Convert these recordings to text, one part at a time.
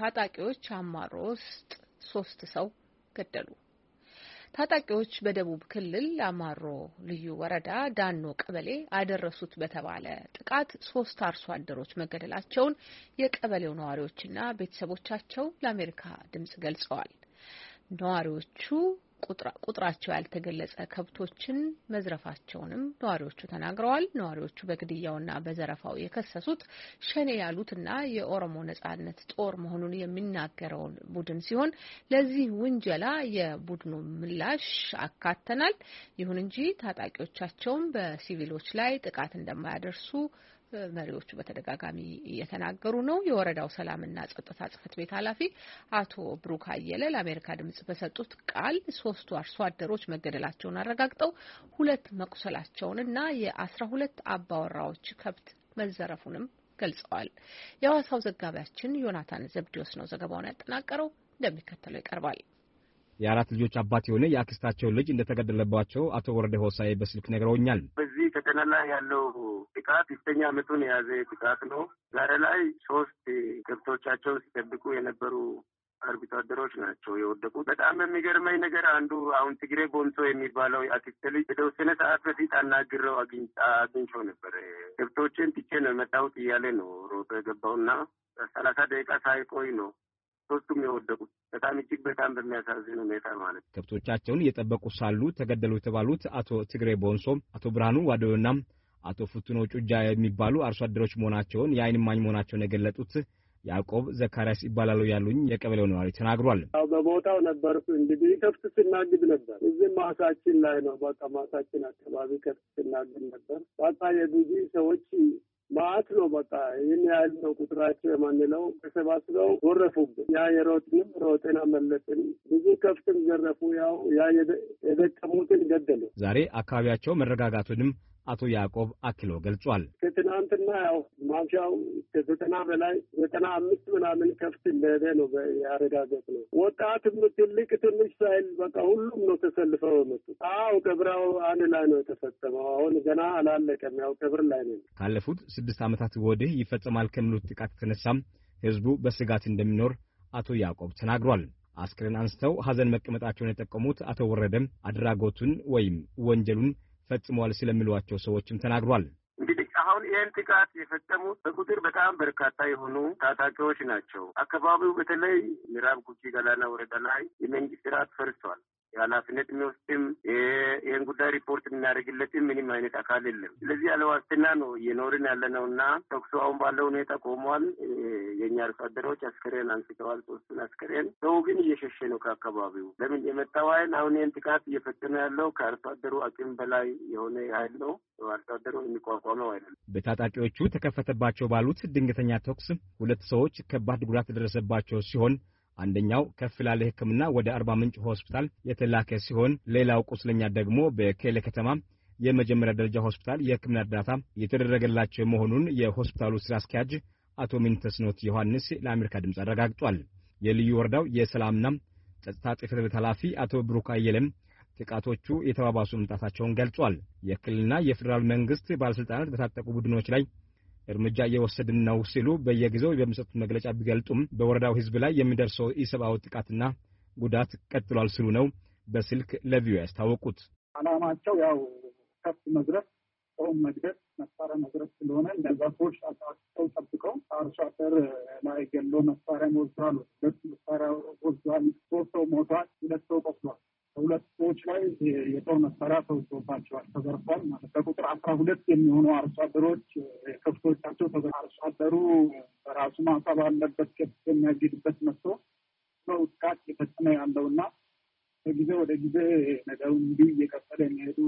ታጣቂዎች አማሮ ውስጥ 3 ሰው ገደሉ። ታጣቂዎች በደቡብ ክልል አማሮ ልዩ ወረዳ ዳኖ ቀበሌ አደረሱት በተባለ ጥቃት 3 አርሶ አደሮች መገደላቸውን የቀበሌው ነዋሪዎችና ቤተሰቦቻቸው ለአሜሪካ ድምጽ ገልጸዋል። ነዋሪዎቹ ቁጥራቸው ያልተገለጸ ከብቶችን መዝረፋቸውንም ነዋሪዎቹ ተናግረዋል። ነዋሪዎቹ በግድያውና በዘረፋው የከሰሱት ሸኔ ያሉትና የኦሮሞ ነጻነት ጦር መሆኑን የሚናገረውን ቡድን ሲሆን ለዚህ ውንጀላ የቡድኑ ምላሽ አካተናል። ይሁን እንጂ ታጣቂዎቻቸውም በሲቪሎች ላይ ጥቃት እንደማያደርሱ መሪዎቹ በተደጋጋሚ እየተናገሩ ነው። የወረዳው ሰላምና ጸጥታ ጽሕፈት ቤት ኃላፊ አቶ ብሩክ አየለ ለአሜሪካ ድምጽ በሰጡት ቃል 3 አርሶ አደሮች መገደላቸውን አረጋግጠው 2 መቁሰላቸውንና የ12 አባወራዎች ከብት መዘረፉንም ገልጸዋል። የሐዋሳው ዘጋቢያችን ዮናታን ዘብዲዮስ ነው ዘገባውን ያጠናቀረው፣ እንደሚከተለው ይቀርባል። የ4 ልጆች አባት የሆነ የአክስታቸው ልጅ እንደተገደለባቸው አቶ ወረደ ሆሳይ በስልክ ነግረውኛል። በዚህ ከተማ ላይ ያለው ጥቃት 6ኛ ዓመቱን የያዘ ጥቃት ነው። ዛሬ ላይ 3 ከብቶቻቸውን ሲጠብቁ የነበሩ አርብቶ አደሮች ናቸው የወደቁት። በጣም የሚገርመኝ ነገር አንዱ አሁን ትግሬ ቦንሶ የሚባለው የአክስቴ ልጅ የተወሰነ ሰዓት በፊት አናግረው አግኝቼው ነበር። ከብቶችን ትቼ ነው የመጣሁት እያለ ነው ሮጦ የገባውና 30 ደቂቃ ሳይቆይ ነው 3ቱም የወደቁት። በጣም በሚያሳዝን ሁኔታ ማለት ነው። ከብቶቻቸውን እየጠበቁ ሳሉ ተገደሉ የተባሉት አቶ ትግሬ ቦንሶ፣ አቶ ብርሃኑ ዋደውና አቶ ፍቱኖ ጩጃ የሚባሉ አርሶ አደሮች መሆናቸውን የዓይን እማኝ መሆናቸውን የገለጡት ያዕቆብ ዘካሪያስ ይባላሉ ያሉኝ የቀበሌው ነዋሪ ተናግሯል። በቦታው ነበርኩ። እንግዲህ ከብት ስናግድ ነበር። እዚህ ማሳችን ላይ ነው። በቃ ማሳችን አካባቢ ከብት ስናግድ ነበር። በቃ የጉጂ ሰዎች ማት ነው። በቃ ይህን ያህል ነው ቁጥራቸው የማንለው ተሰባስበው ወረፉብን። ያ የሮጥንም ሮጥን አመለጥን። ብዙ ከብትም ዘረፉ። ያ የደቀሙትን ገደሉ። ዛሬ አካባቢያቸው መረጋጋቱንም አቶ ያዕቆብ አክሎ ገልጿል። ከትናንትና ማምሻው ከ90 በላይ 95 ምናምን ከብት እንደሄደ ነው ያረጋገጥ ነው። ወጣትም ትልቅ ትንሽ ሳይል በቃ ሁሉም ነው ተሰልፈው የመጡት። ቀብራው አንድ ላይ ነው የተፈጸመው። አሁን ገና አላለቀም። ቀብር ላይ ነው። ካለፉት 6 ዓመታት ወዲህ ይፈጸማል ከሚሉት ጥቃት የተነሳም ህዝቡ በስጋት እንደሚኖር አቶ ያዕቆብ ተናግሯል። አስክሬን አንስተው ሀዘን መቀመጣቸውን የጠቀሙት አቶ ወረደም አድራጎቱን ወይም ወንጀሉን ፈጽመዋል ስለሚሏቸው ሰዎችም ተናግሯል። እንግዲህ አሁን ይህን ጥቃት የፈጸሙት በቁጥር በጣም በርካታ የሆኑ ታጣቂዎች ናቸው። አካባቢው በተለይ ምዕራብ ጉጂ ገላና ወረዳ ላይ የመንግስት ስርዓት ፈርሷል። የኃላፊነት የሚወስድም ይህን ጉዳይ ሪፖርት የምናደርግለትም ምንም አይነት አካል የለም። ስለዚህ ያለ ዋስትና ነው እየኖርን ያለነውና ተኩሱ አሁን ባለው ሁኔታ ቆሟል። የእኛ አርሶ አደሮች አስከሬን አንስተዋል። 3ቱን አስከሬን ሰው ግን እየሸሸ ነው ከአካባቢው። ለምን የመጣው ኃይል አሁን ይህን ጥቃት እየፈጸመ ያለው ከአርሶ አደሩ አቅም በላይ የሆነ ኃይል ነው። አርሶ አደሩ የሚቋቋመው አይደለም። በታጣቂዎቹ ተከፈተባቸው ባሉት ድንገተኛ ተኩስ 2 ሰዎች ከባድ ጉዳት የደረሰባቸው ሲሆን አንደኛው ከፍ ላለ ሕክምና ወደ አርባ ምንጭ ሆስፒታል የተላከ ሲሆን ሌላው ቁስለኛ ደግሞ በኬሌ ከተማ የመጀመሪያ ደረጃ ሆስፒታል የሕክምና እርዳታ የተደረገላቸው መሆኑን የሆስፒታሉ ስራ አስኪያጅ አቶ ሚንተስኖት ዮሐንስ ለአሜሪካ ድምጽ አረጋግጧል። የልዩ ወረዳው የሰላምና ጸጥታ ጽሕፈት ቤት ኃላፊ አቶ ብሩክ አየለም ጥቃቶቹ የተባባሱ መምጣታቸውን ገልጿል። የክልልና የፌደራል መንግስት ባለስልጣናት በታጠቁ ቡድኖች ላይ እርምጃ እየወሰድን ነው ሲሉ በየጊዜው በሚሰጡት መግለጫ ቢገልጡም በወረዳው ህዝብ ላይ የሚደርሰው ኢሰብአዊ ጥቃትና ጉዳት ቀጥሏል ሲሉ ነው በስልክ ለቪኦኤ ያስታወቁት። ዓላማቸው ከብት መዝረፍ፣ ሰው መግደል፣ መሳሪያ መዝረፍ ስለሆነ እነዛ ሰዎች አጣጥተው ጠብቀው አርሶ አደር ላይ ገሎ መሳሪያ ወስዷል። 2 መሳሪያ ወስዷል። 3 ሰው ሞቷል። 2 ሰው ቆስሏል። 2 ሰዎች ላይ የጦር መሳሪያ ተወስዶባቸዋል፣ ተዘርፏል ማለት በቁጥር 12 የሚሆኑ አርሶ አደሮች ከብቶቻቸው አርሶ አደሩ በራሱ ማሳ ባለበት ከብት የሚያግድበት መጥቶ ነው ጥቃት እየፈጸመ ያለውና ከጊዜ ወደ ጊዜ ነገሩ እንዲህ እየቀጠለ የሚሄዱ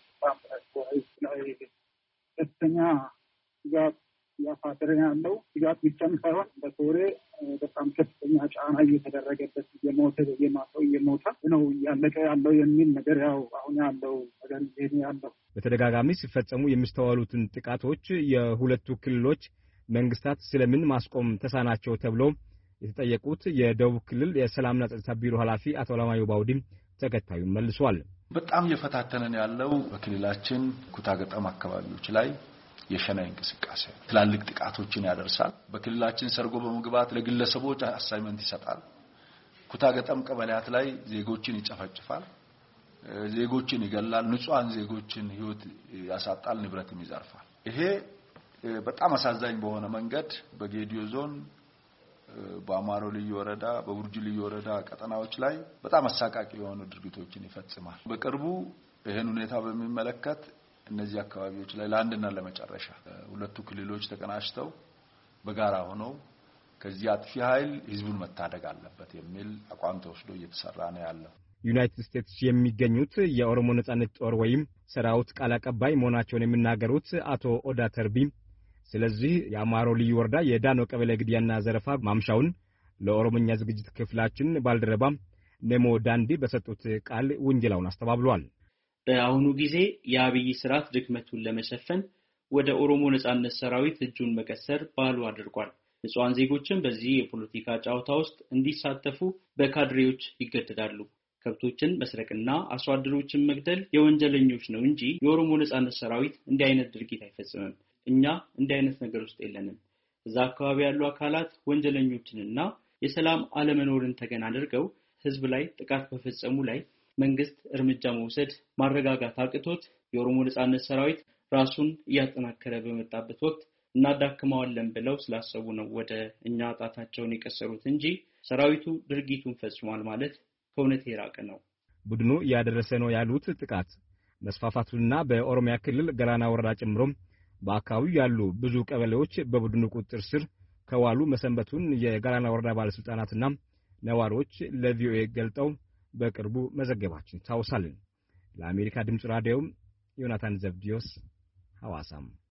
ላይ ከፍተኛ ስጋት እያሳደረ ያለው ስጋት ብቻም ሳይሆን በሶሬ በጣም ከፍተኛ ጫና እየተደረገበት እየሞተ ነው እያለቀ ያለው የሚል ነገር አሁን ያለው ነገር ይሄ ያለው በተደጋጋሚ ሲፈጸሙ የሚስተዋሉትን ጥቃቶች የሁለቱ ክልሎች መንግስታት ስለምን ማስቆም ተሳናቸው ተብሎ የተጠየቁት የደቡብ ክልል የሰላምና ጸጥታ ቢሮ ኃላፊ አቶ አለማየሁ ባውዲም ተከታዩን መልሷል። በጣም እየፈታተነን ያለው በክልላችን ኩታገጠም አካባቢዎች ላይ የሸነ እንቅስቃሴ ትላልቅ ጥቃቶችን ያደርሳል። በክልላችን ሰርጎ በመግባት ለግለሰቦች አሳይመንት ይሰጣል። ኩታ ገጠም ቀበሌያት ላይ ዜጎችን ይጨፈጭፋል፣ ዜጎችን ይገላል፣ ንጹሃን ዜጎችን ህይወት ያሳጣል፣ ንብረትም ይዘርፋል። ይሄ በጣም አሳዛኝ በሆነ መንገድ በጌዲዮ ዞን በአማሮ ልዩ ወረዳ በቡርጂ ልዩ ወረዳ ቀጠናዎች ላይ በጣም አሳቃቂ የሆኑ ድርጊቶችን ይፈጽማል። በቅርቡ ይሄን ሁኔታ በሚመለከት እነዚህ አካባቢዎች ላይ ለአንድና ለመጨረሻ ሁለቱ ክልሎች ተቀናጅተው በጋራ ሆነው ከዚህ አጥፊ ኃይል ህዝቡን መታደግ አለበት የሚል አቋም ተወስዶ እየተሰራ ነው ያለው። ዩናይትድ ስቴትስ የሚገኙት የኦሮሞ ነጻነት ጦር ወይም ሰራዊት ቃል አቀባይ መሆናቸውን የሚናገሩት አቶ ኦዳ ተርቢ ስለዚህ የአማሮ ልዩ ወረዳ የዳኖ ቀበሌ ግድያና ዘረፋ ማምሻውን ለኦሮሞኛ ዝግጅት ክፍላችን ባልደረባ ነሞ ዳንዲ በሰጡት ቃል ወንጀላውን አስተባብሏል። በአሁኑ ጊዜ የአብይ ስርዓት ድክመቱን ለመሸፈን ወደ ኦሮሞ ነጻነት ሰራዊት እጁን መቀሰር ባህሉ አድርጓል። ንጹሃን ዜጎችን በዚህ የፖለቲካ ጫዋታ ውስጥ እንዲሳተፉ በካድሬዎች ይገደዳሉ። ከብቶችን መስረቅና አርሶ አደሮችን መግደል የወንጀለኞች ነው እንጂ የኦሮሞ ነጻነት ሰራዊት እንዲህ አይነት ድርጊት አይፈጽምም። እኛ እንዲህ አይነት ነገር ውስጥ የለንም። እዛ አካባቢ ያሉ አካላት ወንጀለኞችንና የሰላም አለመኖርን ተገን አድርገው ህዝብ ላይ ጥቃት በፈጸሙ ላይ መንግስት እርምጃ መውሰድ ማረጋጋት አቅቶት የኦሮሞ ነጻነት ሰራዊት ራሱን ያጠናከረ በመጣበት ወቅት እናዳክመዋለን ብለው ስላሰቡ ነው ወደ እኛ ጣታቸውን የቀሰሩት እንጂ ሰራዊቱ ድርጊቱን ፈጽሟል ማለት ከእውነት የራቀ ነው። ቡድኑ ያደረሰ ነው ያሉት ጥቃት መስፋፋቱና በኦሮሚያ ክልል ገላና ወረዳ ጨምሮ በአካባቢው ያሉ ብዙ ቀበሌዎች በቡድኑ ቁጥጥር ስር ከዋሉ መሰንበቱን የገላና ወረዳ ባለስልጣናትና ነዋሪዎች ለቪኦኤ ገልጠው በቅርቡ መዘገባችን ታውሳለን። ለአሜሪካ ድምጽ ራዲዮ ዮናታን ዘብዲዮስ ሐዋሳም